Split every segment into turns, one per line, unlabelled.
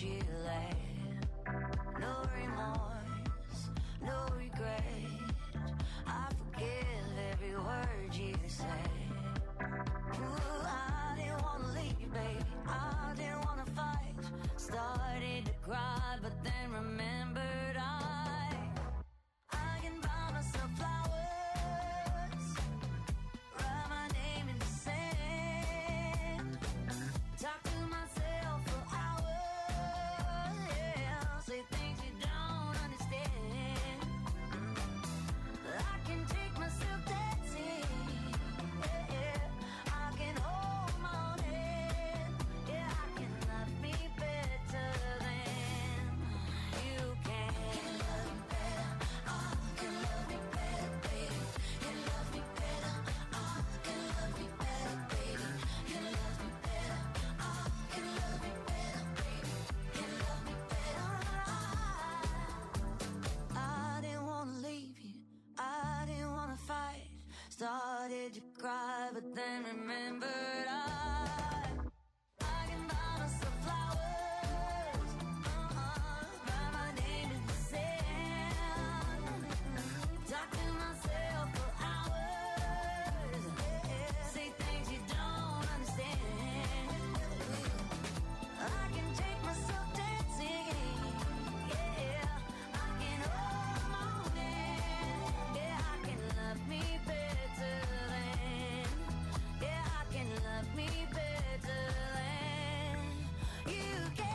you lay. No remorse, no regret. I forgive every word you say. Ooh, I didn't wanna leave, baby. I didn't wanna fight. Started to cry, but then remembered I can buy myself flowers, write my name in the sand, talk to myself for hours, yeah, say things you don't understand. I can take myself dancing, yeah, I can hold my own hand, yeah, I can love me better than you can. Can love me better, can love me better, baby. Can love me better, can love me better, baby. Can love me better, can love me better, baby. Can love me better. I didn't wanna leave you, I didn't wanna fight. Started to cry, but then remembered I can buy myself flowers, write my name in the sand, talk to myself for hours, say things you don't understand. I can take myself dancing, yeah, I can hold my own hand, yeah, I can love me better than, yeah, I can love me better than you can.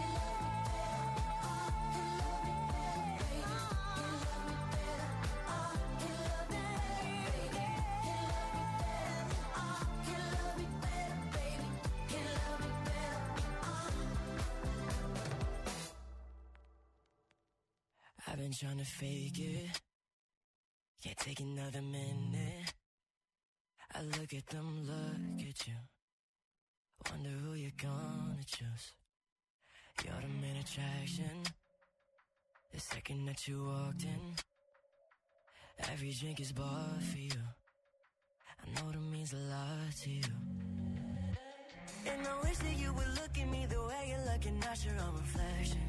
I've been trying to fake it, can't take another minute. I look at them, look at you, wonder who you're gonna choose. You're the main attraction, the second that you walked in. Every drink is bought for you, I know that means a lot to you. And I wish that you would look at me the way you're looking at your own reflection.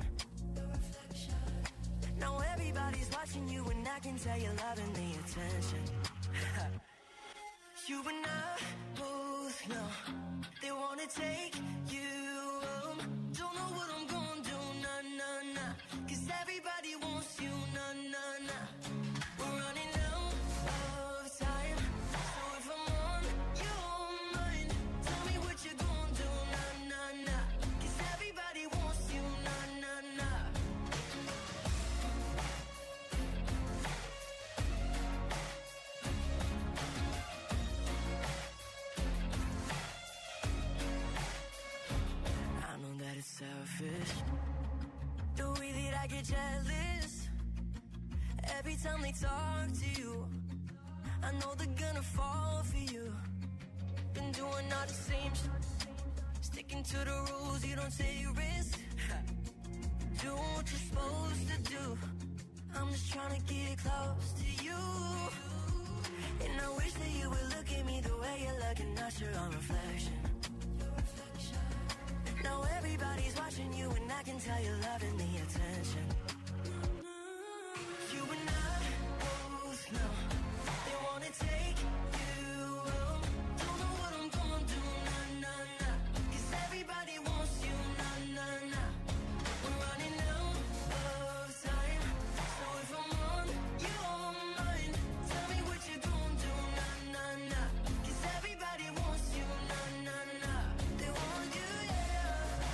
Now everybody's watching you and I can tell you're loving the attention. You and I both know they wanna take you home. Don't know what I'm gonna do, nah, nah, nah. Cause everybody wants you, nah, nah, nah. We're running out of time, so if I'm on your mind, tell me what you're gonna do, nah, nah, nah. Cause everybody wants you, nah, nah, nah. I know that it's selfish, the way that I get jealous every time they talk to you. I know they're gonna fall for you. Been doing all the same shit, sticking to the rules, you don't take risks. Doing what you're supposed to do, I'm just trying to get close to you. And I wish that you would look at me the way you're looking at your own reflection. Now everybody's watching you and I can tell you're loving the attention. You and I both know they wanna take you home. Don't know what I'm gonna do, nah, nah, nah. Cause everybody wants you, nah, nah, nah. We're running out of time, so if I'm on your mind, tell me what you're gonna do, nah, nah, nah. Cause everybody wants you, nah, nah, nah. They want you, yeah.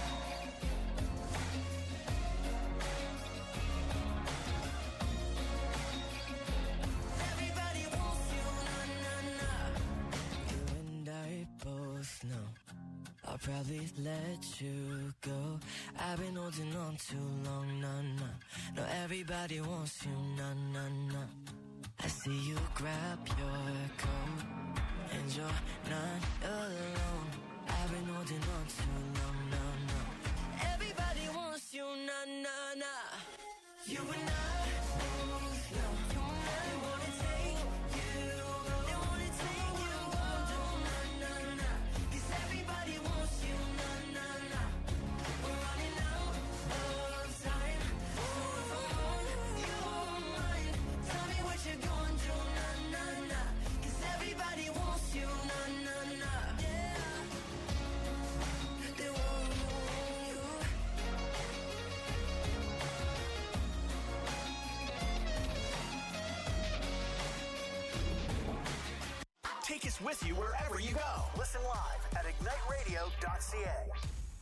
Everybody wants you, nah, nah, nah. You and I both know I'll probably let you go. I've been holding on too long, nah, nah. No, everybody wants you, nah, nah, nah. I see you grab your coat and you're not alone. I've been holding on too long, nah, nah. Everybody wants you, nah, nah, nah. You and I both know they wanna take you, they wanna take you home, nah, nah, nah. Cause everybody wants you, nah, nah, nah. We're running out
take us with you wherever you go. Listen live at igniteradio.ca.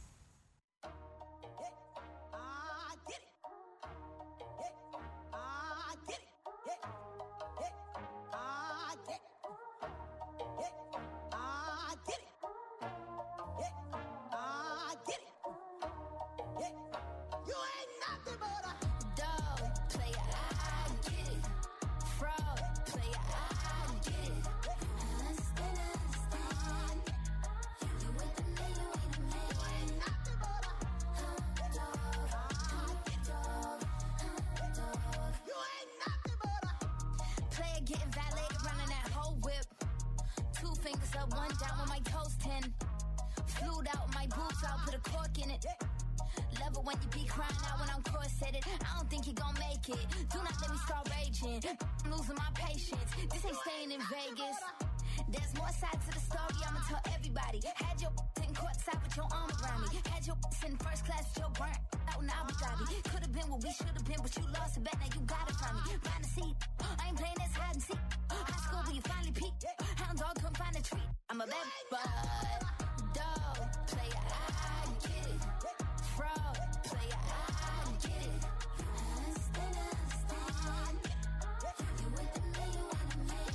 Getting violated, running that whole whip. 2 fingers up, 1 down with my toes 10. Flued out my boots, I'll put a cork in it. Love it when you be crying out when I'm corseted. I don't think you gon' make it. Do not let me start raging. I'm losing my patience. This ain't staying in Vegas. There's more sides to the story, I'ma tell everybody. Had your in courtside with your arm around me. Had your in first class with your burnt out in Abu Dhabi. Could've been what we should've been, but you lost a bet, now you got it from me. Find a seat, I ain't playing this hide and seek. High school where you finally peaked. Hound dog come find a treat. I'm a bad bud. Dog, player, I get it. Fraud, player, I get it. You with the me, you with the me.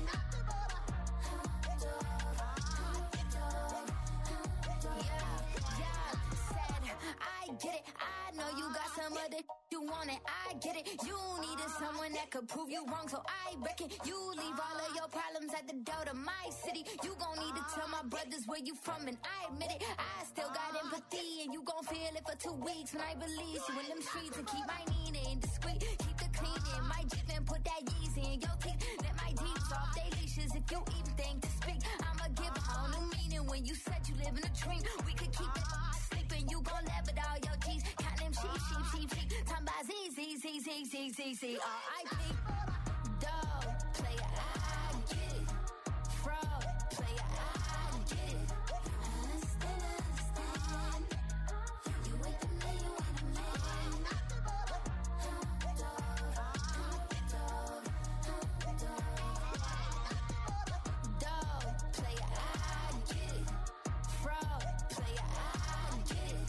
I get it, I know you got some other you want it, I get it. You needed someone that could prove you wrong, so I reckon you leave all of your problems at the door to my city. You gon' need to tell my brothers where you from, and I admit it. I still got empathy, and you gon' feel it for 2 weeks when I release you in them streets and keep my Nina discreet. Keep the clean in my Jeep and put that Yeezy in your teeth. Let my deeds off they leashes if you even think to speak. I'ma give a whole new meaning when you said you live in a dream. We could keep it sleeping, you gon' laugh at all your G's. Count them sheep. Time by Z, R.I.P. Dog, player, I get it. Fraud, player, I get it. Understand. You with the me, you with the me. Dog, player, I get it. Fraud, player, I get it.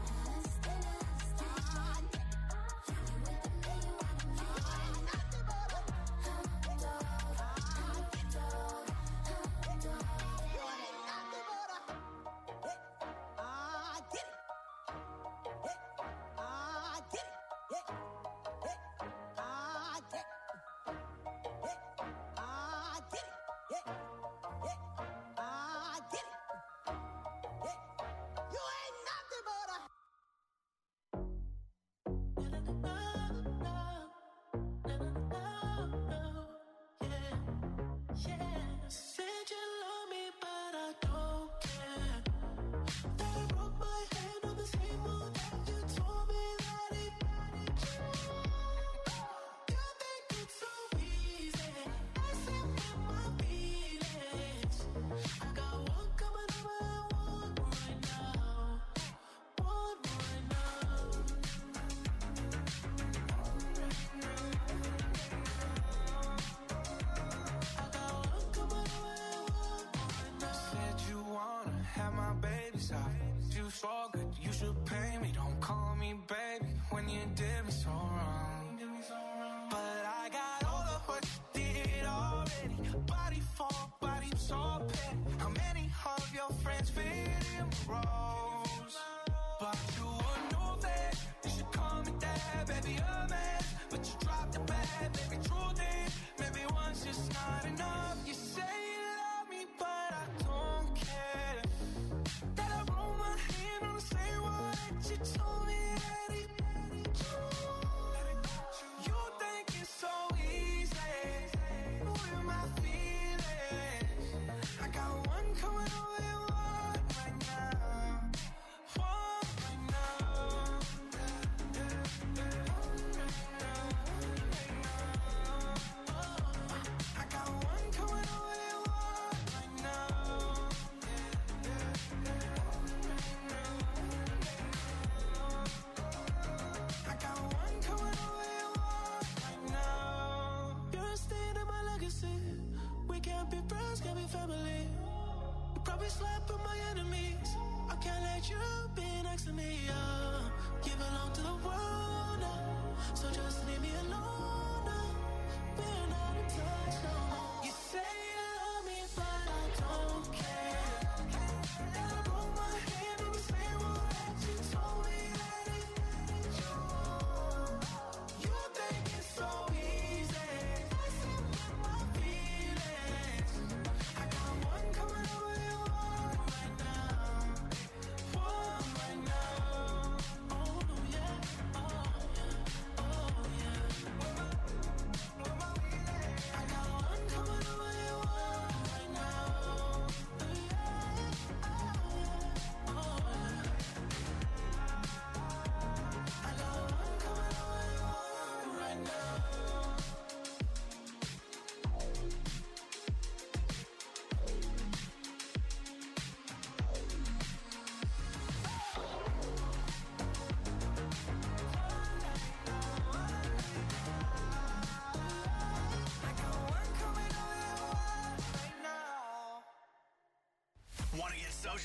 So good, you should pay me. Don't call me baby when you did me so wrong. But I got all of what you did already. Body for body, so petty. How many of your friends fit in rows? But you would know that you should call me dad, baby, a man. But you dropped the bag, baby, truth is, maybe one's just not enough. You say you love me, but I don't care. That I roll my hand on the same wall that you told me that it. You think it's so easy, with my feelings. I got one coming over and one right now. One right now. I got one coming.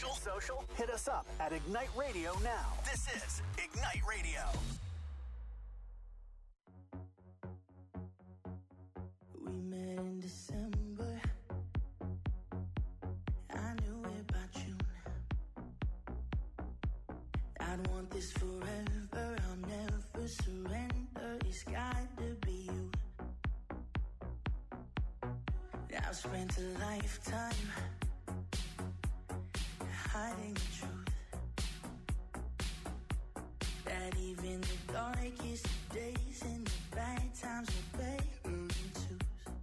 social? Hit us up at Ignite Radio now. This is Ignite Radio.
We met in December. I knew it by June. I'd want this forever. I'll never surrender. It's got to be you. I've spent a lifetime hiding the truth, that even the darkest days and the bad times are better than twos.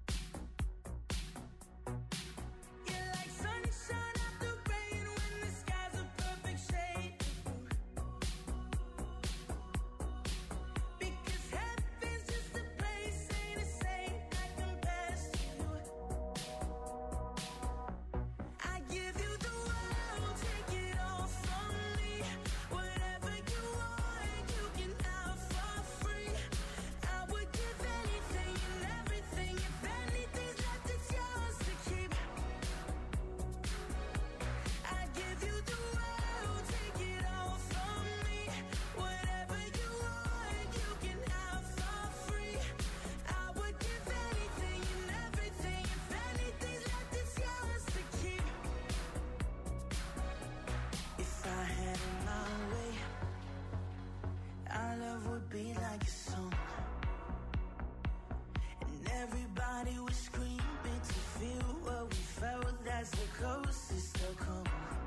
You're like sunshine after rain when the sky's a perfect shade of blue. Because heaven's just a place, ain't a saint that compares to you. I give you the world, take it all from me. Whatever you want, you can have for free. I would give anything and everything. If anything's left, it's yours to keep. I give you the world, take it all from me. Whatever you want, you can have for free. I would give anything and everything. If anything's left, it's yours to keep. If I had it my way, our love would be like a song, and everybody would scream to feel what we felt. That's the closest they'll come.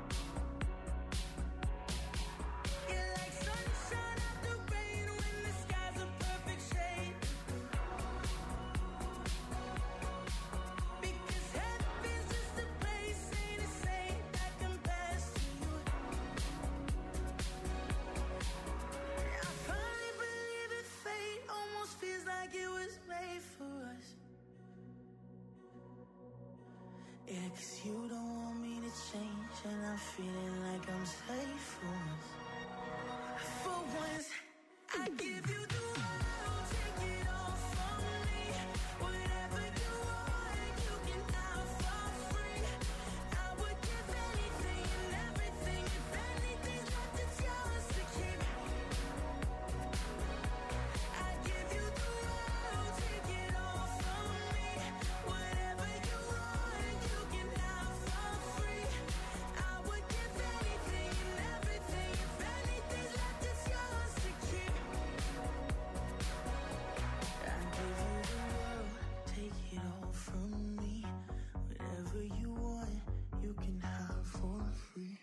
You're like sunshine after rain when the sky's a perfect shade of blue. Because heaven's just a place, ain't a saint that compares to you. I finally believe in fate, almost feels like it was made for us. Yeah, 'cause you don't want me to change, and I'm feeling like I'm safe for once. For once, I give you the world, take it all from me. Whatever you want, you can have for free. I would give anything and everything. If anything's left, it's yours to keep. I give you the world, take it all from me. Whatever you want, you can have for free. I would give anything and everything. If anything's left, it's yours to keep. I give you the world, take it all from me. Whatever you want, you can have for free.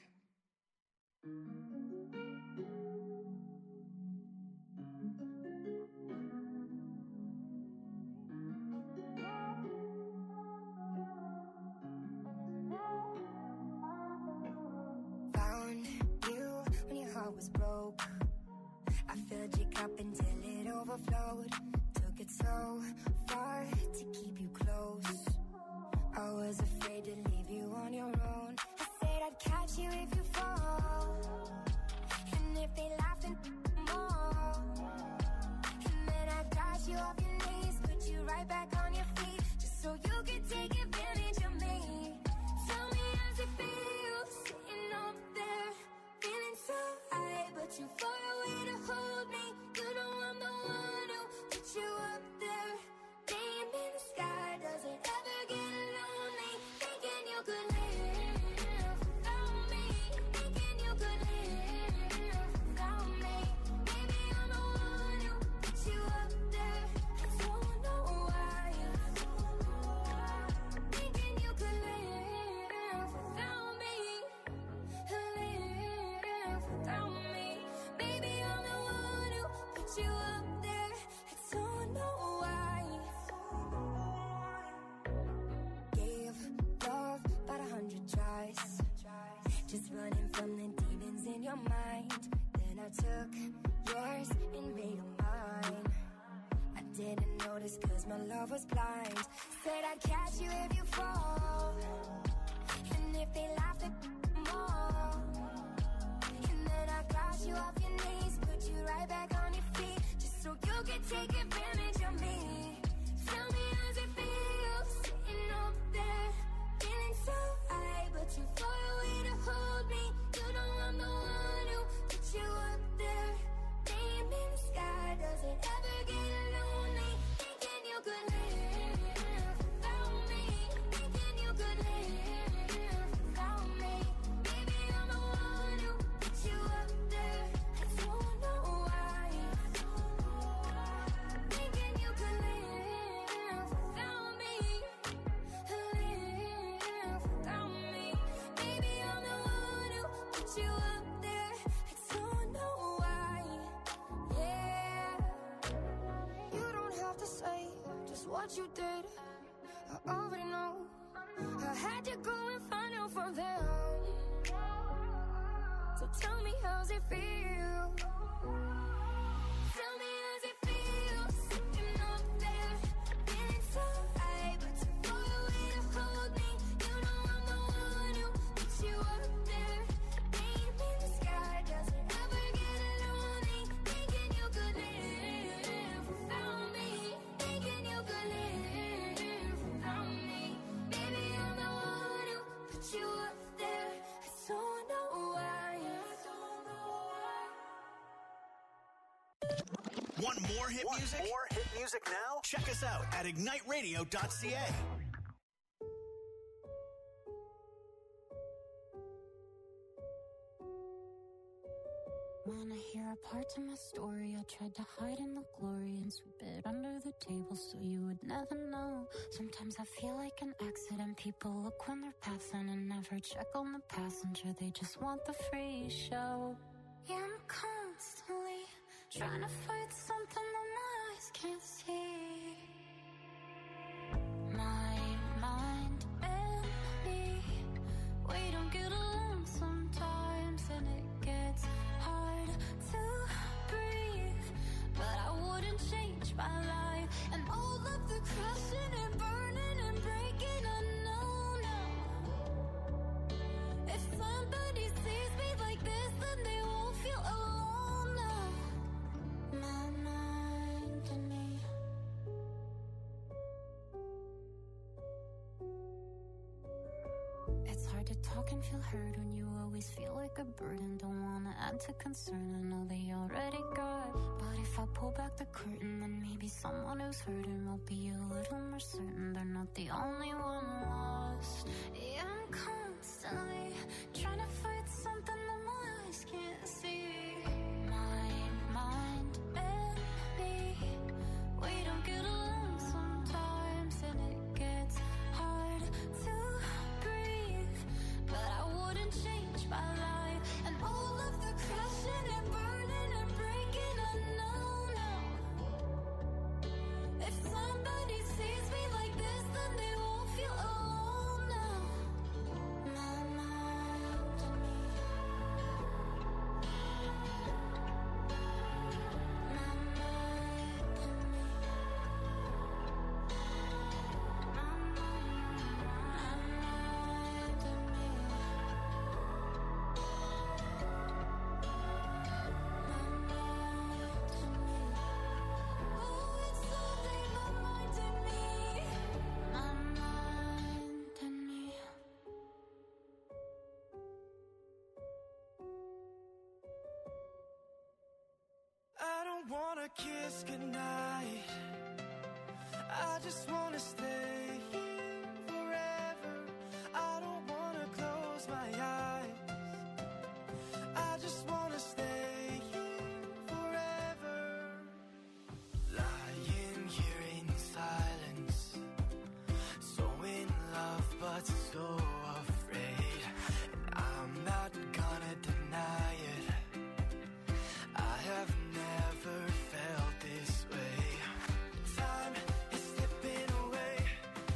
Found you when your heart was broke. I filled your cup until it overflowed. Took it so far to keep you close. I was afraid to leave you on your own. I said I'd catch you if you fall, and if they laugh then more. And then I got you off your knees, put you right back on your feet, just so you could take advantage of me. Tell me how's it feel, sitting up there, feeling so high, but you far away to hold me. You know I'm the one who put you up there. Name in the sky, does it ever get lonely? Thinking you could live without me. Thinking you could live without me. Maybe I'm the one who put you up there. I don't know why. Thinking you could live without me. Live without me. Maybe I'm the one who put you up there. I don't know why. Gave love about 100 tries, just running from the demons in your mind. Then I took yours and made them mine. I didn't notice 'cause my love was blind. Said I'd catch you if you fall, and if they laughed at more. And then I got you off your knees, put you right back on your feet, just so you could take advantage of me. Tell me how's it feel, sitting up there, feeling so high, but you far away to hold me. just what you did. I already know. I had to go and find out from them. So tell me, how's it feel? Tell me, how's it feel? Sitting up there, feeling so high, but too far away to hold me. You know I'm the one who puts you up there. Name in the sky, doesn't ever get lonely. Thinking you could live without me. Thinking you could live without me. Baby, I'm the one who put you up there. I don't know why.
Want more hit music? More hit music now? Check us out at igniteradio.ca.
Wanna hear a part of my story? I tried to hide in the glory and sweep it under the table so you would never know. Sometimes I feel like an accident. People look when they're passing and never check on the passenger. They just want the free show. Yeah, I'm constantly trying to fight something that my eyes can't see. My mind and me, we don't get along sometimes, and it gets hard to breathe. But I wouldn't change my life, and all of the crashing and burning and breaking, I know now. If somebody sees me like this, then they won't feel alone now. My mind and me. It's hard to talk and feel heard when you always feel like a burden. Don't wanna add to concern, I know they already got. But if I pull back the curtain, then maybe someone who's hurting will be a little more certain they're not the only one lost. Yeah, I'm constantly trying to fight something that my eyes can't see. My mind and me, we don't get along sometimes, and it gets hard to breathe. But I wouldn't change my life, and all of the crashing and burning and breaking, I know now. If somebody sees me like this, then they won't feel alone now. My mind and me. My mind and me. My mind and me. Oh, it's something my mind and me. My mind and me.
I don't wanna kiss goodnight. I just wanna stay here forever. I don't wanna close my eyes. I just wanna stay here forever. Lying here in silence, so in love but so afraid. And I'm not gonna deny it. I have never felt this way. Time is slipping away.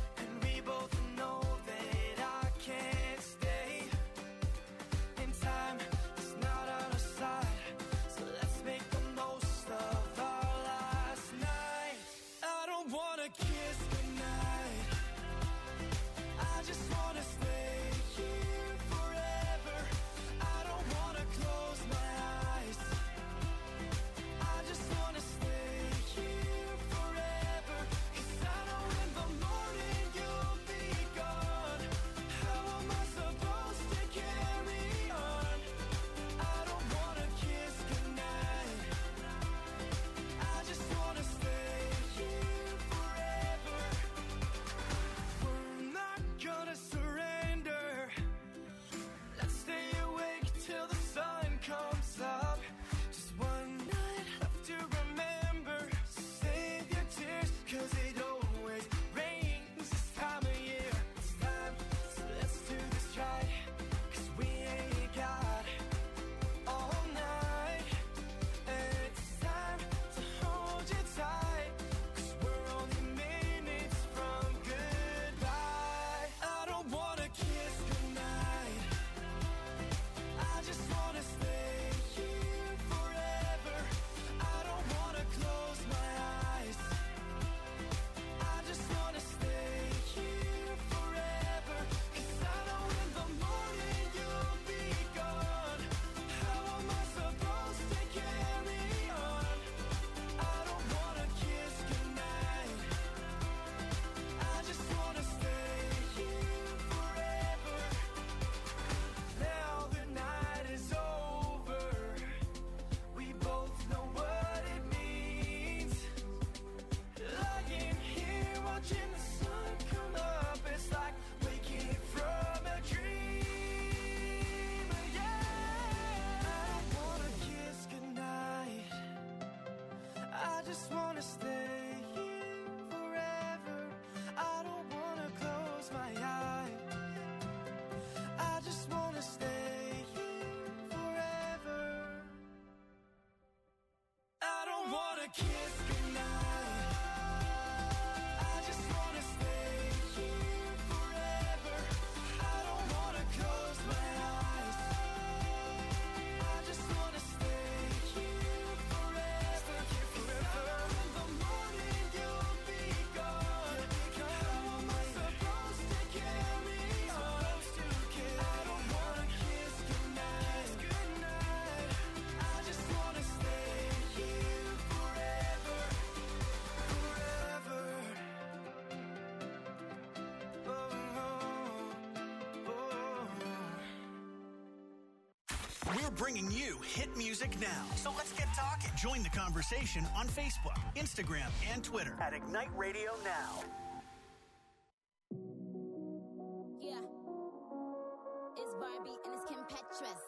wanna stay here forever. I don't wanna close my eyes. I just wanna stay here forever. I don't wanna kiss goodnight. I just wanna stay here forever. I don't wanna close my eyes. I just wanna stay here forever. In the morning you'll be gone. How am I supposed to carry on? I don't wanna kiss goodnight. I just wanna stay here forever. Forever.
We're bringing you hit music now. So let's get talking. Join the conversation on Facebook, Instagram, and Twitter at Ignite Radio Now.
Yeah. It's Barbie and it's Kim Petras.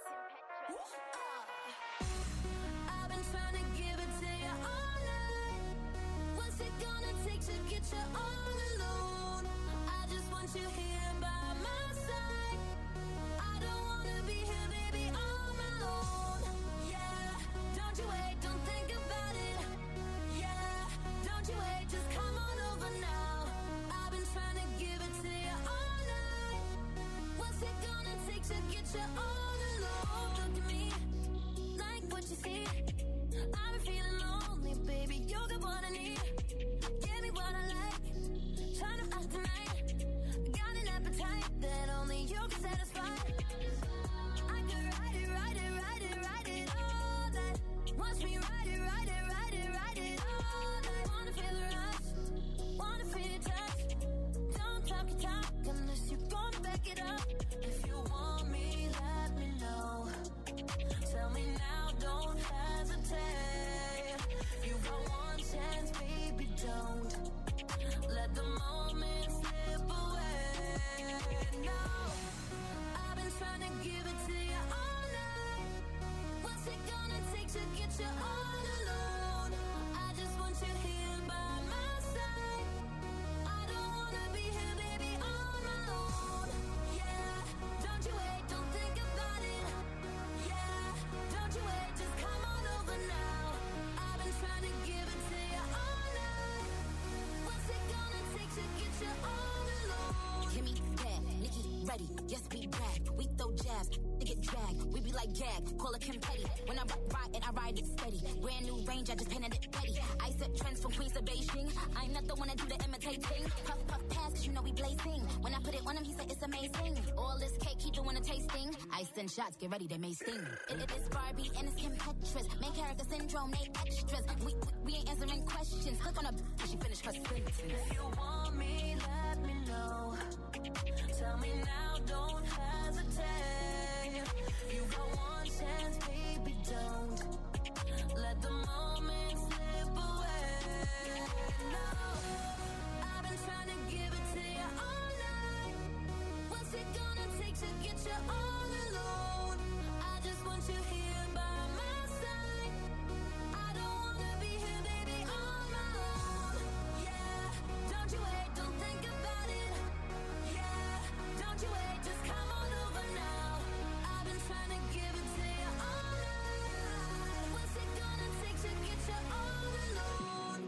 I've been trying to give it to you all night. What's it gonna take to get you all alone? I just want you here by my side. I don't wanna be here, baby, on my own. Yeah, don't you wait, don't think about it. Yeah, don't you wait, just come on over now. I've been trying to give it to you all night. What's it gonna take to get you all alone? Look at me, like what you see. I've been feeling lonely, baby, you're the one I need. Give me what I like, trying to act tonight. Got an appetite that only you can satisfy. I could ride it, ride it, ride it, ride it all night. Watch me ride it, ride it, ride it, ride it all night. Wanna feel the rush, wanna feel your touch. Don't talk your talk unless you're gonna back it up. If you want me, let me know. Tell me now, don't hesitate. You got one chance, baby, don't let the moment slip away. No, I've been trying to give it to you all night. What's it gonna take to get you all alone? I just want you here by my side. I don't wanna be here, baby, on my own. Yeah, don't you wait, don't think about it. Yeah, don't you wait, just come on over now. I've been trying to give it to you all night. What's it gonna take to get you all alone?
Kimmy, bad, Nikki, ready, yes, we brag. We throw jabs, they get dragged. We be like gag, call it Kim Petty. When I ride it, I ride it steady. Brand new range, I just painted it ready. I set trends from Queens to Beijing. I'm not the one that do the imitating. Puff, puff, pass, cause you know we blazing. When I put it on him, he said it's amazing. All this cake, keep doing a tasting. I send shots, get ready, they may sting. It is Barbie and it's Kim Petras. Main character syndrome, they extras. We ain't answering questions. Click on her, she finished her sentence.
If you want me, let me know. Tell me now, don't hesitate. You got one chance, baby, don't let the moment slip away. No, I've been trying to give it to you all night. What's it gonna take to get you all alone? I just want you here by my side. I don't wanna be here, baby, on my own. Yeah, don't you wait, don't think about it. Yeah, don't you wait, just come on over now. I've been trying to give it to you all night. What's it gonna take to get you all alone?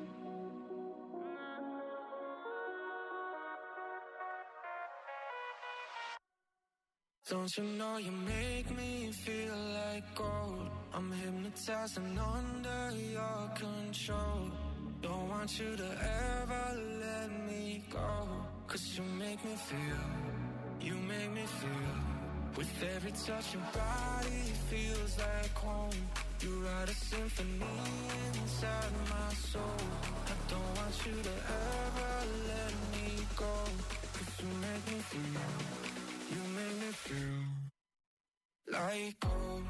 Don't you know you make me feel like gold? I'm hypnotized and under your control. Don't want you to ever let me go. Cause you make me feel, you make me feel. With every touch your body feels like home. You write a symphony inside my soul. I don't want you to ever let me go. Cause you make me feel, you make me feel like gold.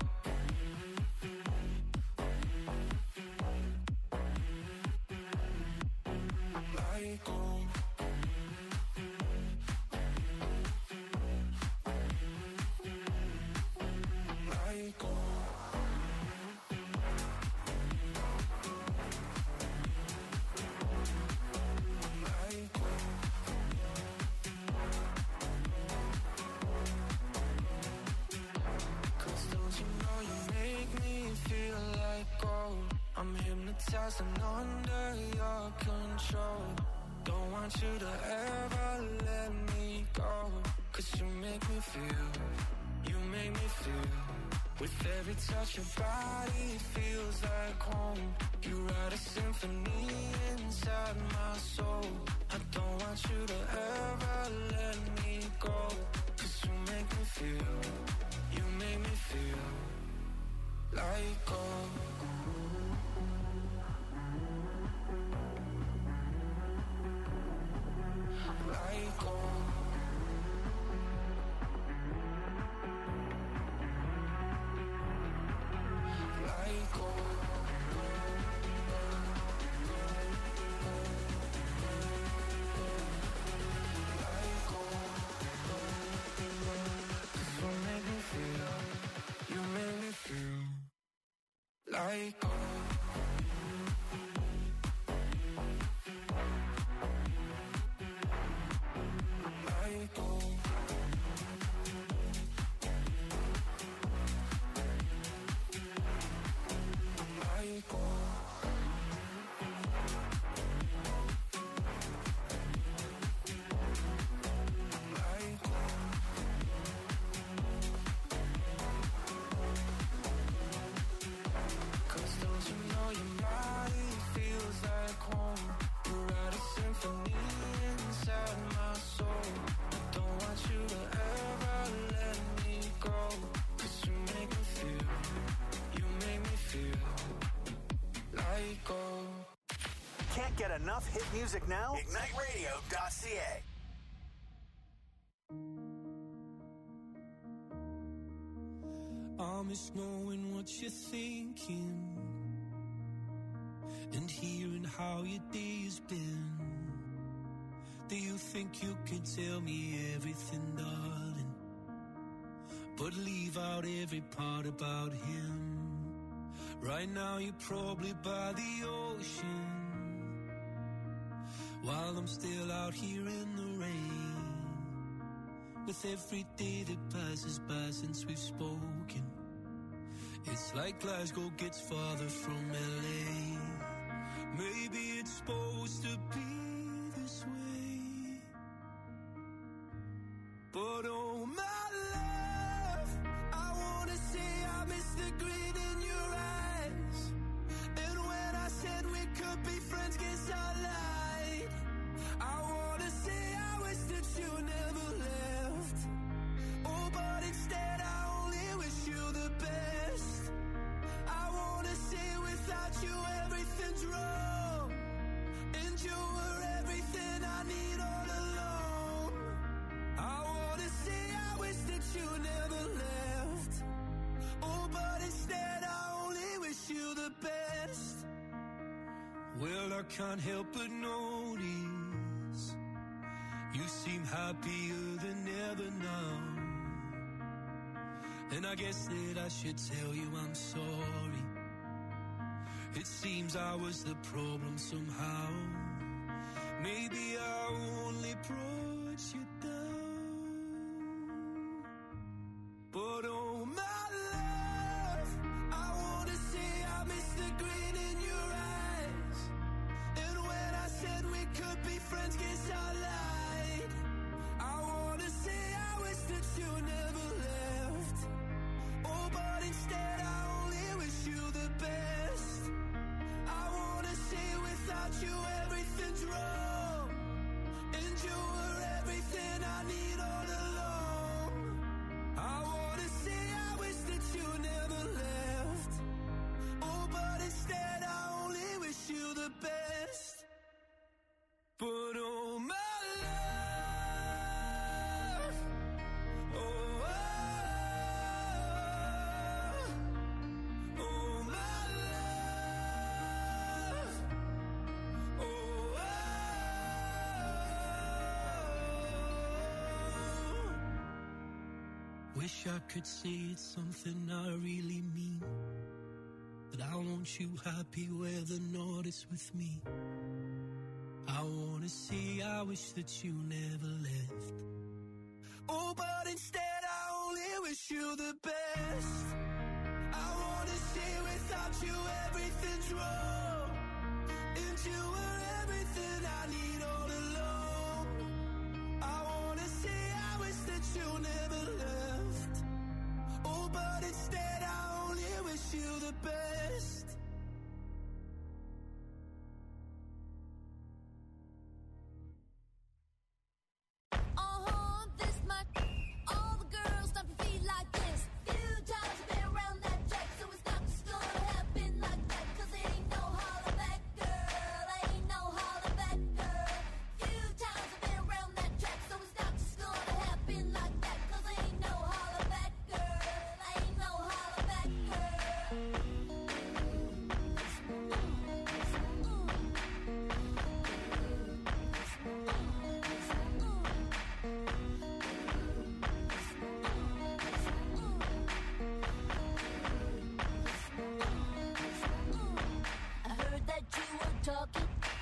Like gold. Like gold. wasn't under your control. Don't want you to ever let me go. 'Cause you make me feel, you make me feel. With every touch your body feels like home. You write a symphony inside my soul. I don't want you to ever let me go. 'Cause you make me feel, you make me feel like gold. Like gold. Like gold. Like gold. 'Cause you make me feel, you make me feel like gold. Like gold. Like gold. Like gold. 'Cause don't you know your body feels like home. You write a symphony inside my soul. I don't want you to ever let me go. 'Cause you make me feel, you make me feel like gold.
Can't get enough hit music now? IgniteRadio.ca.
I miss knowing what you're thinking and hearing how your day's been. Do you think you can tell me everything, darling, but leave out every part about him? Right now you're probably by the ocean, while I'm still out here in the rain. With every day that passes by since we've spoken, it's like Glasgow gets farther from LA. Maybe it's supposed to be this way, but oh my love, I wanna say I miss the grin in your eyes. And when I said we could be friends, guess I lied. I wanna say I wish that you never left. Oh, but instead I only wish you the best. I wanna say without you everything's wrong, and you were everything I need all along. I wanna say I wish that you never left. Oh, but instead I only wish you the best. Well, I can't help but notice you seem happier than ever now. And I guess that I should tell you I'm sorry. It seems I was the problem somehow. Maybe I only brought you down. But oh my love, I wanna say I miss the grin in your eyes. And when I said we could be friends, guess I lied. I wanna say I wish that you never left. Oh, but instead I only wish you the best. I wanna say without you everything's wrong, and you were everything I need all along. I wanna say I wish that you never left. Oh, but instead I only wish you the best. But oh my love, oh, oh my love, oh, wish I could say it's something I really mean, that I want you happy where the north is with me. I wanna say I wish that you never left. Oh, but instead I only wish you the best. I wanna say without you everything's wrong,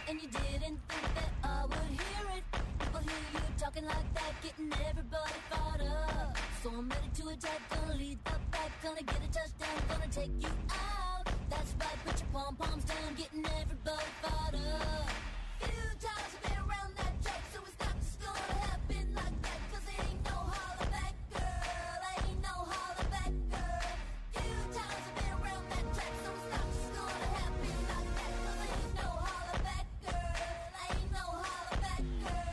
and you didn't think that I would hear it. People hear you talking like that, getting everybody fired up. So I'm ready to attack, gonna lead the pack, gonna get a touchdown, gonna take you out. That's right, put your pom-poms down, getting everybody fired up. Few times I've been around that track, so it's not just gonna happen like that, 'cause it ain't no holler back, girl, ain't no holler back, girl. Few times I've been around that track, so it's not just gonna happen like that, 'cause it ain't no holler back, girl, ain't no holler back, girl.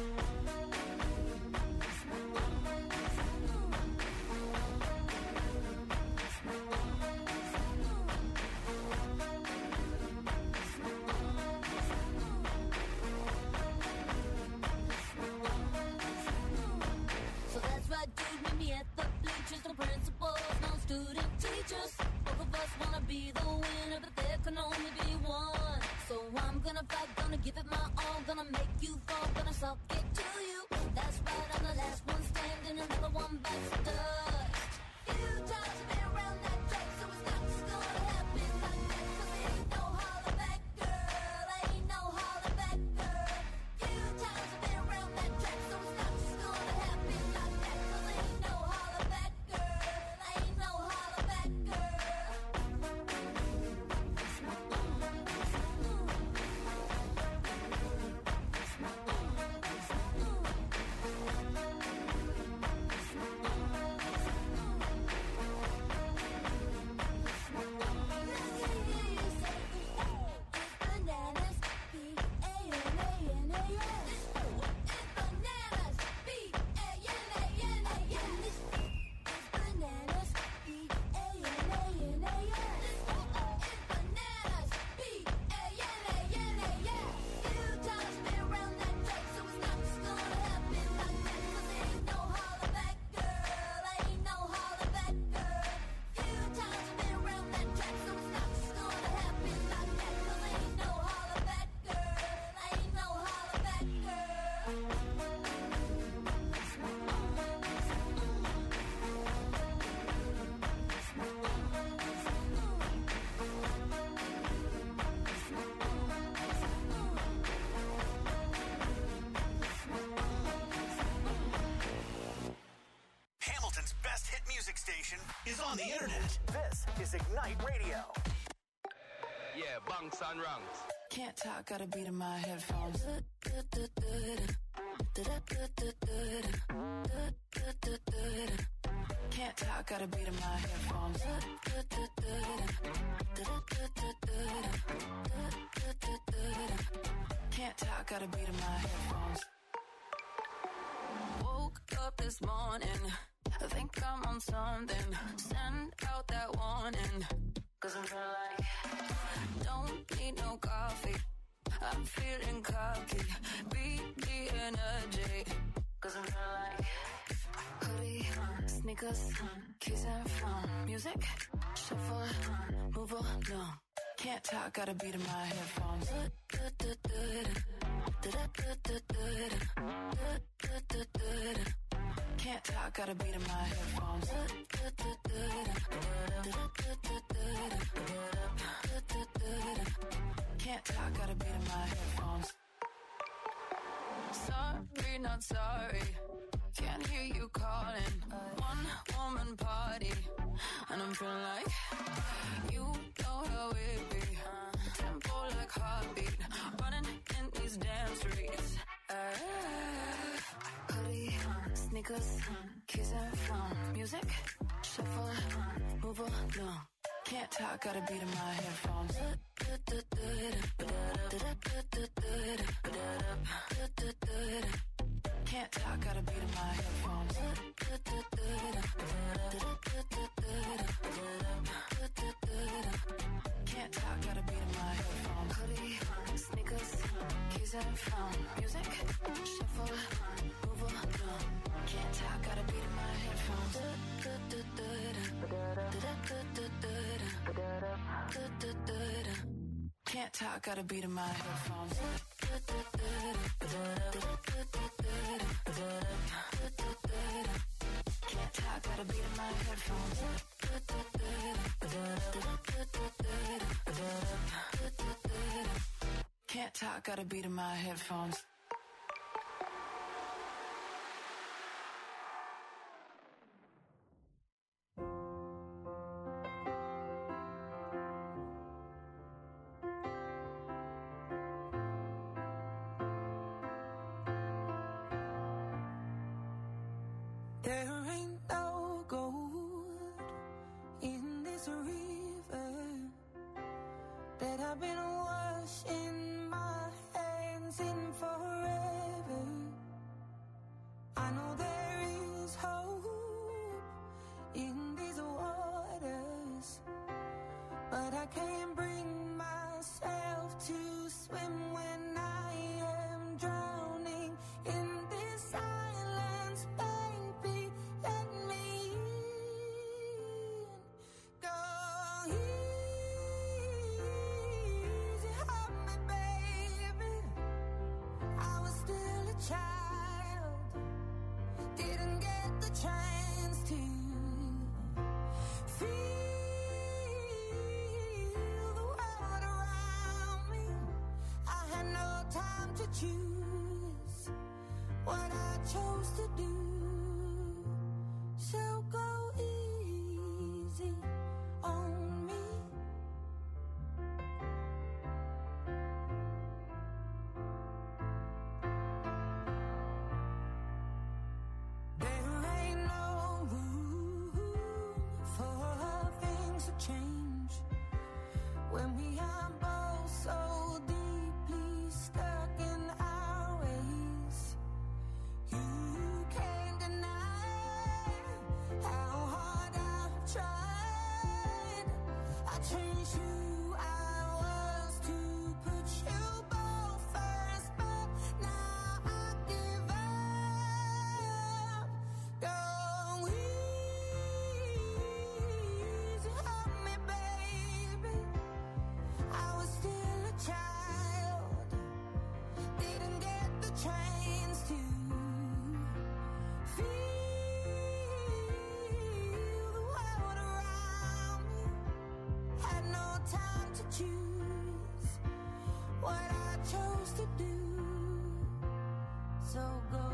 So that's right, dude, meet me at the bleachers. No principals, no student teachers. Both of us wanna be the winner, but there can only be one. So I'm gonna fight, gonna give it my all, gonna make you fall, gonna suck it to you. That's right, I'm the last one standing, another one bites the dust. Few times I've been around that track, so it's not just gonna happen like that, 'cause it ain't no holler back, girl, ain't no holler back, girl. Few times I've been around that track, so it's not just gonna happen like that, 'cause it ain't no holler back, girl, ain't no holler back, girl. Bananas, B-A-N-A-N-A-S. It's bananas, B-A-N-A-N-A-S. It's bananas, B-A-N-A-N-A-S. It's bananas, B-A-N-A-N-A-S. Few times been around that track, so it's not just gonna happen like that, 'cause it ain't no holler back, girl, ain't no holler back, girl. Few times been around that track, so it's not just gonna happen like that, 'cause it ain't no holler back, girl, ain't no holler back,
Hamilton's best hit music station is on the internet. This is Ignite Radio.
Yeah, bunks and ranks.
Can't talk, got a beat in my headphones. Can't talk, got a beat in my headphones. Can't talk, got a beat in my headphones. Woke up this morning, I think I'm on something. Send out that warning, 'cause I'm feeling like don't need no coffee. I'm feeling cocky, beat the energy, 'cause I'm feeling like hoodie, sneakers, keys and phone, music, shuffle, move along. Can't talk, got a beat in my headphones. Can't talk, got a beat in my headphones. Can't talk, got a beat in my headphones. Sorry, not sorry. Can't hear you calling. One woman party, and I'm feeling like you know how it be. Tempo like heartbeat, running in these damn streets. Hoodie, sneakers, keys and phone, music, shuffle, move along. Can't talk, got a beat in my headphones. Can't talk, got a beat in my headphones. Can't talk, got a beat in my headphones. Hoodie, sneakers, keys and phone, music, shuffle, move along. Can't talk, got a beat in my headphones. Can't talk, got a beat in my headphones. Can't talk, got a beat in my headphones. Can't
talk got a beat in my headphones.
There ain't no gold in this river that I've been washing my hands in forever. I know there is hope in these waters, but I can't bring myself to swim when I am drowning in this silence. Baby, let me in. Go easy on me, baby. I was still a child, didn't get the chance to feel the world around me. I had no time to choose what I chose to do. So go easy on me. There ain't no room for things to change when we are both so deeply stuck in our ways. You can't deny how hard I've tried. I changed who I was to put you both first, but now I give up. Go easy on me, baby. I was still a child, didn't get the chance to feel the world around me. Had no time to choose what I chose to do. So go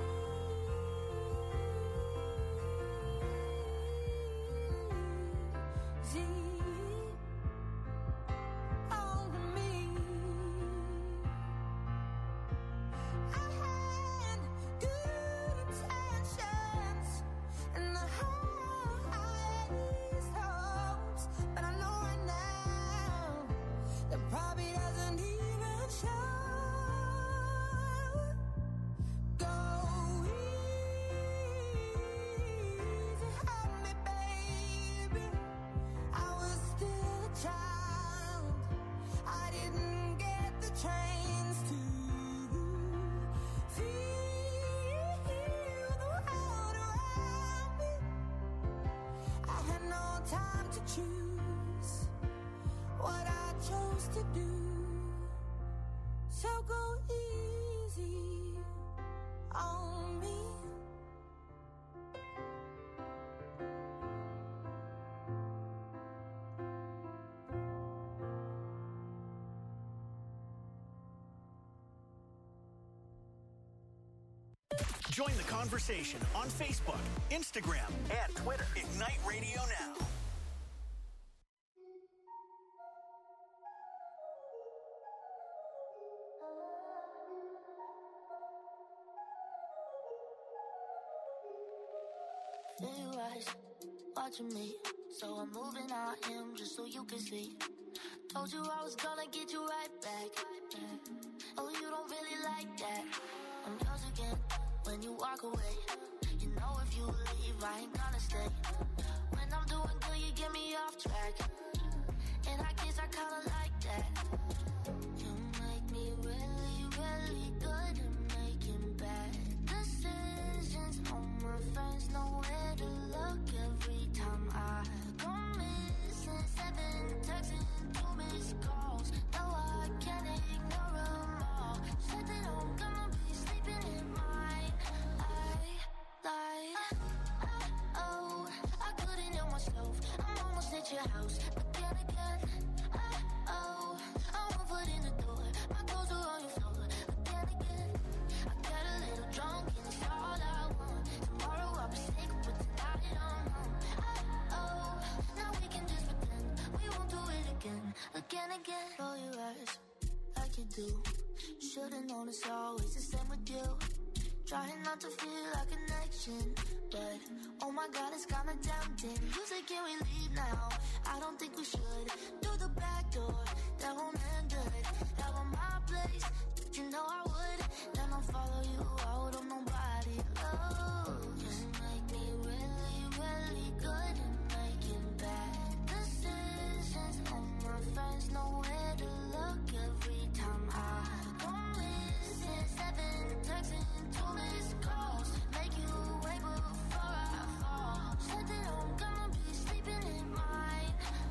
easy on me. I had good intentions and the highest hopes, but I know right now that probably doesn't even show. Go easy on me, baby. I was still a child, I didn't get the chance to feel the world around me. I had no time to choose what I chose to do. So go easy on me.
Join the conversation on Facebook, Instagram, and Twitter. Ignite Radio Now.
Feel your eyes watching me, so I'm moving out him just so you can see. Told you I was gonna get you right back. Oh, you don't really like that. I'm yours again when you walk away. You know if you leave, I ain't gonna stay. When I'm doing good, you get me off track. And I guess I kinda like that. You make me really, really good at making bad decisions. All my friends know where to look every time I go missing. 7 texts and 2 missed calls. No, I can't ignore them all. Said that I'm gonna be sleeping in mine. I lied. Oh, I couldn't help myself. I'm almost at your house, but then again, oh, I won't put Again, roll your eyes like you do. Should've known it's always the same with you. Trying not to feel a connection, but oh my God, it's kinda tempting. You say, can we leave now? I don't think we should. Through the back door, that won't end good. That was my place, you know I would. Then I'll follow you out of nobody. Oh, just make me really, really good at making bad decisions. All my friends know where to look every time I go missing. 7 texting, 2 missed calls. Make you wait before I fall. Said that I'm gonna be sleeping in mine.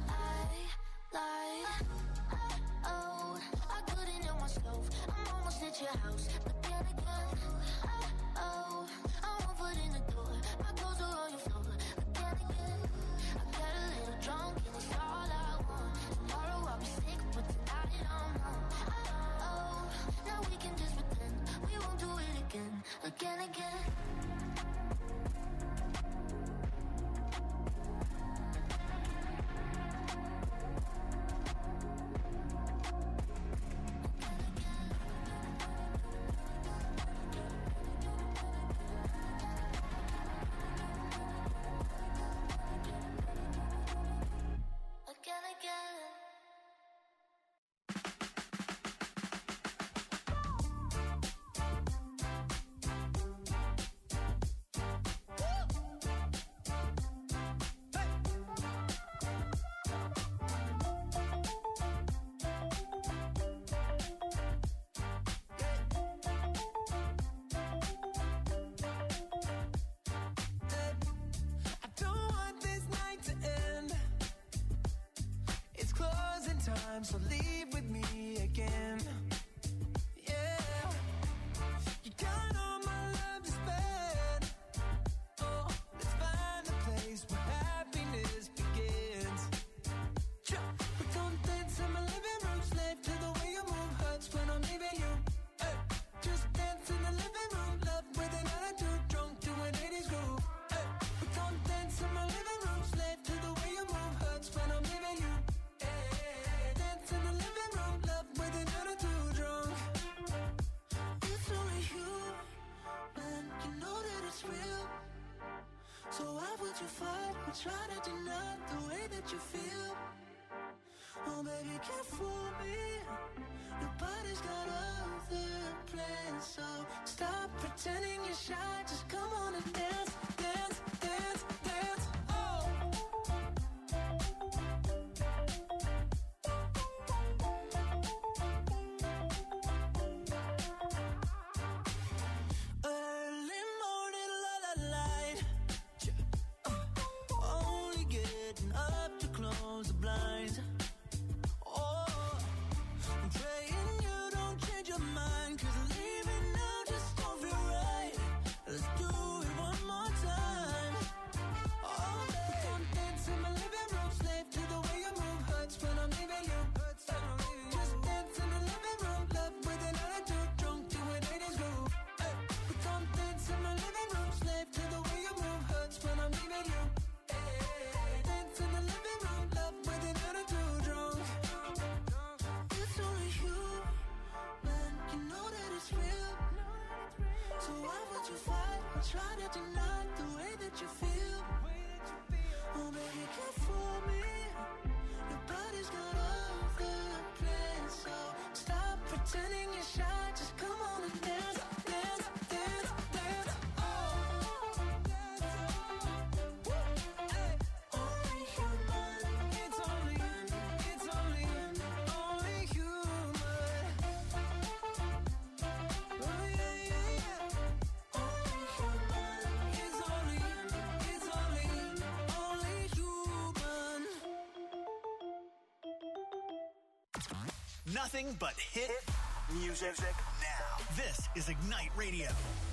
Oh, I couldn't help myself. I'm almost at your house, but then again, oh, I'm 1 foot in the door. My clothes are on your floor, but then again, I got a little drunk and it's all I want. Tomorrow I'll be sick, but tonight I'm on. Oh, now we can just pretend we won't do it again.
time, so leave with me again. Yeah, you got all my love to spend. Oh, let's find a place where happiness begins. We don't dance in my living room, slave to the way you move hurts when I'm leaving you. Hey, just dance in the living room, love with an attitude, drunk to an 80s groove. Hey, we don't dance in my living room, slave to the way you move hurts when I'm leaving you. Hey, dance in the living room, love with an attitude, drunk. It's only you, man, you know that it's real. So why would you fight or try to deny the way that you feel? Oh baby, can't fool me. Your body's got other plans, so stop pretending you're shy. Just come on and dance, dance, dance, dance. Oh. Early morning, light. Only getting up to close the blinds. Oh, I'm praying you don't change your mind, 'cause leaving now just don't feel right. Let's do it one more time. Oh, baby, don't dance in my living room, slave to the way you move hurts when I'm leaving you. Just dance in the living room, love with an attitude, drunk to an 80s groove. We don't dance in my living room, slave to the way you move hurts when I'm leaving you. Dance in the living room, love with an attitude, drunk. It's only you, man, you know that it's real. So why would you fight or try to deny the way that you feel? Oh baby, can't fool me. Your body's got other plans, so stop pretending you're shy. Just come on and dance, dance, dance, dance. Oh, hey, only human. It's only human. Oh yeah, yeah, yeah. Only human. It's only human.
Nothing but hit music now. This is Ignite Radio.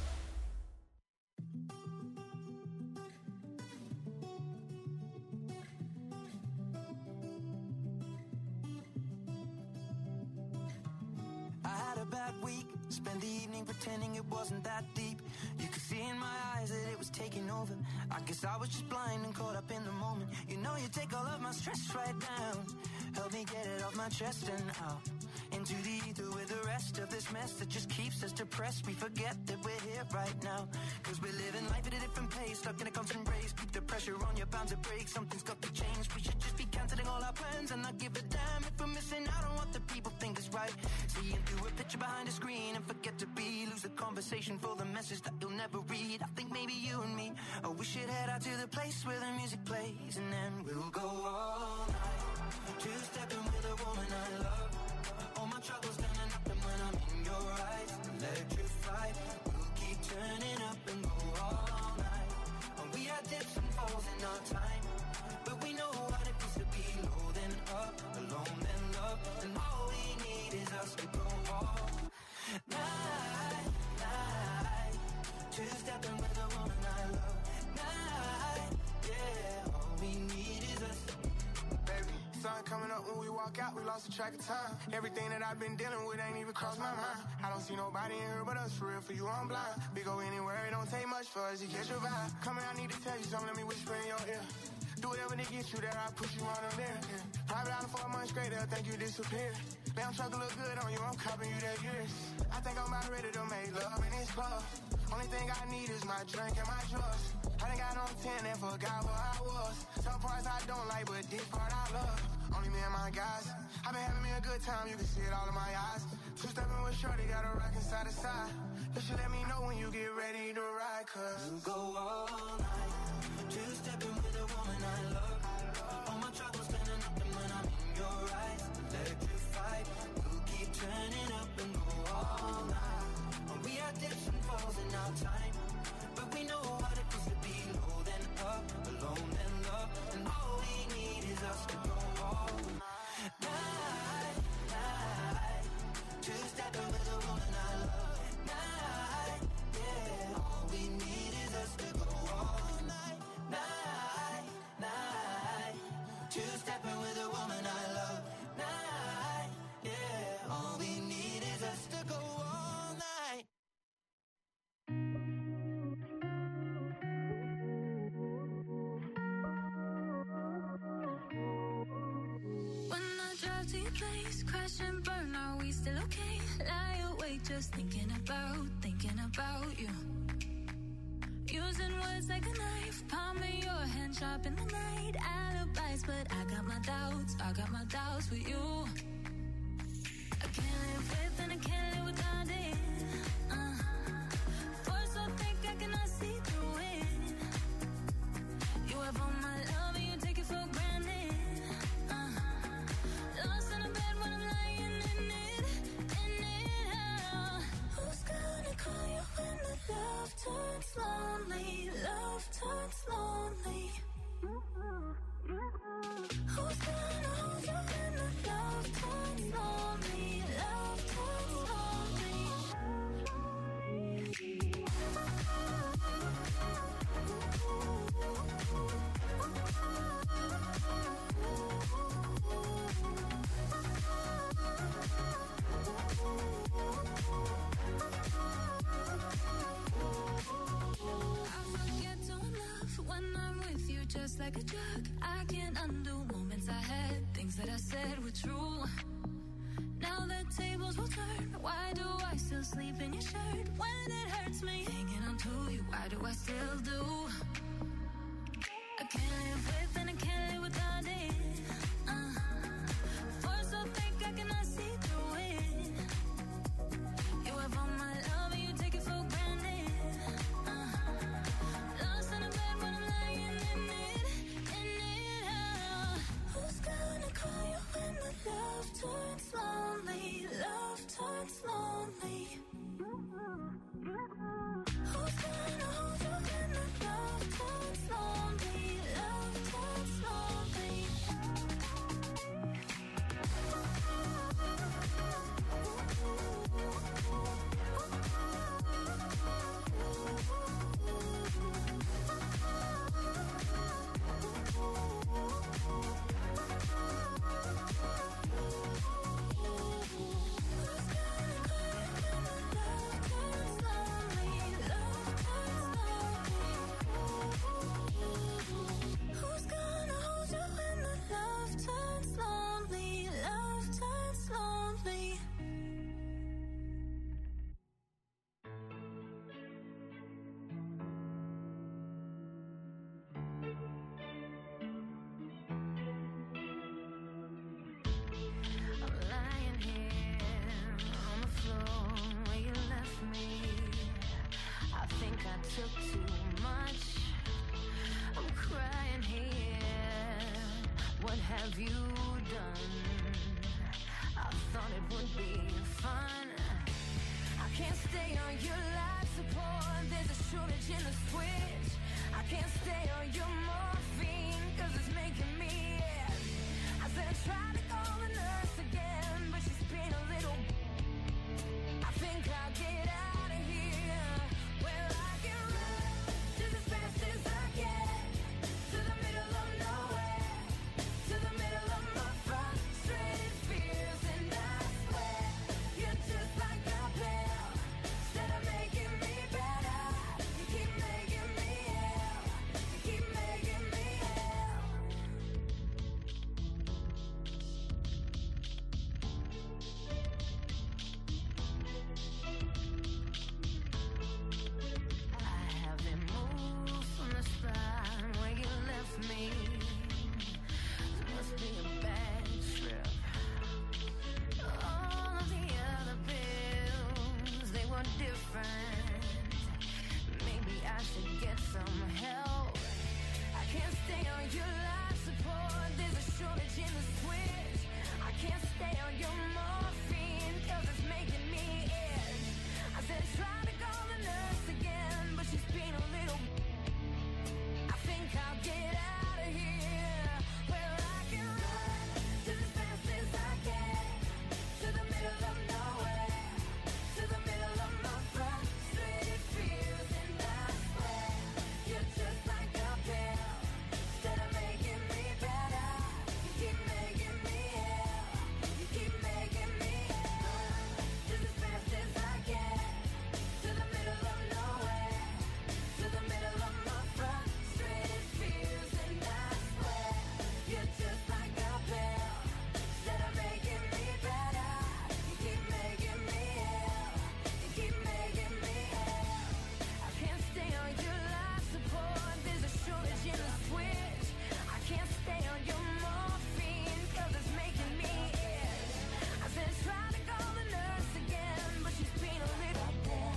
I had a bad week, spent the evening pretending it wasn't that deep. You could see in my eyes that it was taking over. I guess I was just blind and caught up in the moment. You know you take all of my stress right down. Help me get it off my chest and out into the ether with the rest of this mess that just keeps us depressed. We forget that we're here right now, cause we're living life at a different pace, stuck in a constant race. Keep the pressure on, you're bound to break. Something's got to change. We should just be cancelling all our plans and not give a damn if we're missing out on what the people think is right. Seeing through a picture behind a screen and forget to be, lose the conversation for the message that you'll never read. I think maybe you and me, oh, we should head out to the place where the music plays, and then we'll go all night, two-stepping with a woman I love. All my troubles standing up, and when I'm in your eyes, electrified. We'll keep turning up and go all night. And we had dips and falls in our time, but we know what it feels to be low then up, alone then love. And all we need is us to go all night, night. Two-stepping with a woman I love. Night, yeah. All we need is us.
Baby, sun coming up when we walk out, we lost the track of time. Everything that I've been dealing with ain't even crossed my mind. I don't see nobody in here but us, for real, for you I'm blind. We go anywhere, it don't take much for us to catch your vibe. Come here, I need to tell you something, let me whisper in your ear. Do whatever to get you there, I'll push you on them there. Private island for a month straight, they'll think you disappeared. Damn truck look good on you, I'm copping you that years. I think I'm about ready to make love in this club. Only thing I need is my drink and my drugs. I done got on 10 and forgot where I was. Some parts I don't like, but this part I love. Only me and my guys. I've been having me a good time, you can see it all in my eyes. Two-stepping with shorty, got a rockin' side to side. You should let me know when you get ready to ride, cause
we'll go all night, two-stepping with a woman I love. All my troubles standing up, and when I'm in your eyes, electrified. We'll keep turning up and go all night. And we had dips and falls in our time, but we know what it feels to be low then up, alone then love. And all we need is us to go all night, night. Two-stepping with a woman I love. Night, yeah. All we need is us to go all night, night, night. Two-stepping with a woman I love. Night, yeah. All we need is us to go all night.
When I drive to your place, crash and burn, are we still okay? Lie awake just thinking about you. Using words like a knife, palm of your hand sharp in the night. Alibis, but I got my doubts with you. I can't live with and I can't live without it. Force so thick I cannot see through it. You have all my love and you take it for granted. Lost in a bed when I'm lying in it. Who's gonna call you when the love turns lonely? Love turns lonely. Who's gonna hold you when the love turns lonely? Love turns lonely. Just like a drug, I can't undo moments I had. Things that I said were true. Now the tables will turn. Why do I still sleep in your shirt when it hurts me? Hanging on to you, why do I still do? I can't live with and I can't live without it. Force so thick I cannot see through it. You have all my love and you take it for granted. Lost in a bed when I'm lying in it. Who's gonna call you when the love turns lonely? Love turns lonely. Who's gonna hold you when the love turns lonely? Love turns lonely. Who's gonna call
friend. Maybe I should get some help. I can't stay on your life support. There's a shortage in the switch. I can't stay on your morphine, cause it's making me itch. I said try to call the nurse again, but she's been a little. I think I'll get out of here, where I can run to as fast as I can, to the middle of nowhere, to the middle of my frustrated fears. And I swear you're just like a pill. Instead of making me better, you keep making me ill. You keep making me ill. Just as fast as I can, to the middle of nowhere, to the middle of my frustrated fears. And I swear you're just like a pill. Instead of making me better, you keep making me ill. You keep making me ill. I can't stay on your life support. There's a shortage in the switch. I can't stay on your morphine, cause it's making me itch. I said try to call the nurse again, but she's been a little dead.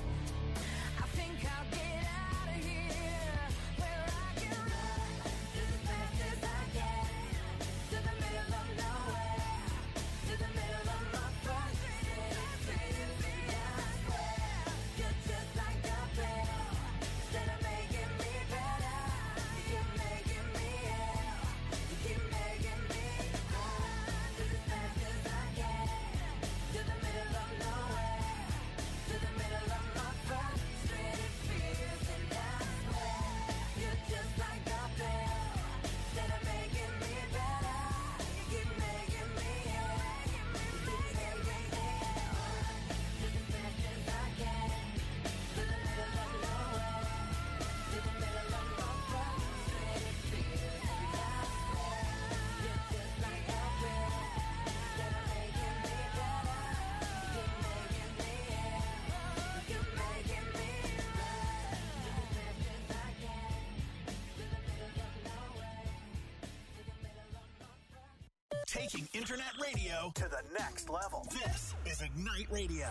I think I'll get out of here, where I can run just as fast as I can, to the middle of nowhere, to the middle of my frustrated fears. And I swear you're just like a pill. Instead of making me better, you keep making me ill. You keep making me run just as fast as I can, to the middle of nowhere, to the middle of my frustrated fears. And I swear you're just like a pill. Instead of making me better, you keep making me ill. You keep making me ill. Just as fast as I can, to the middle of nowhere, to the middle of my frustrated fears. And I swear you're just like a pill. Instead of making me better, you keep making me ill. You keep making me run just as fast as I can, to the middle of nowhere, to the middle of my.
Taking internet radio to the next level. This is Ignite Radio.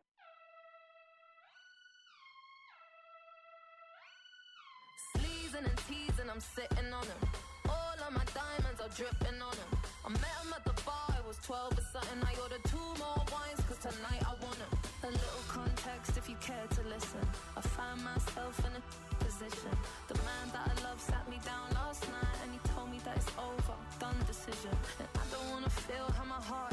Sleazing and teasing, I'm sitting on them. All of my diamonds are dripping on them. I met him at the bar, it was 12 or something. I ordered 2 more wines, cause tonight I want them. A little context if you care to listen. I find myself in a position. The man that I love sat me down last night and he told me that it's over, done decision. And I don't wanna feel how my heart